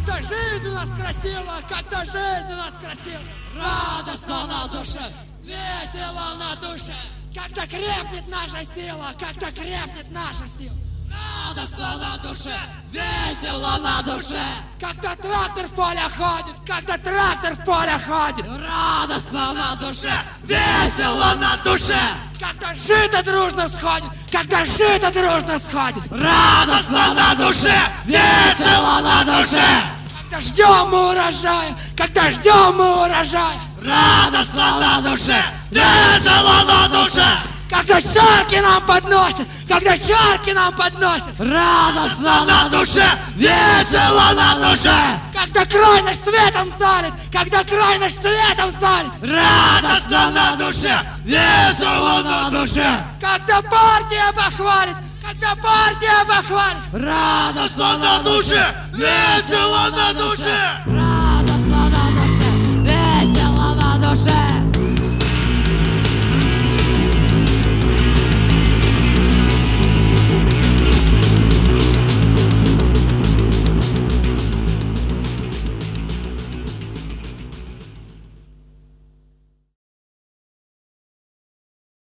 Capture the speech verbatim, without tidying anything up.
Как-то жизнь у нас красива, как-то жизнь у нас красива. Радостно на душе, весело на душе. Как-то крепнет наша сила, как-то крепнет наша сила. Радостно на душе, весело на душе. Как-то трактор в поле ходит, как-то трактор в поле ходит. Радостно на душе, весело на душе. Как-то жито дружно сходит, когда жито дружно сходит. Радостно на душе, весело на душе. Когда ждем мы урожая, когда ждем мы урожая. Радостно на душе, весело на душе. Когда чарки нам подносят, когда чарки нам подносят. Радостно на душе, весело на душе. Когда край наш светом залит, когда край наш светом залит. Радостно на душе, весело на душе. Когда партия похвалит, когда партия похвалит. Радостно на душе, весело на душе.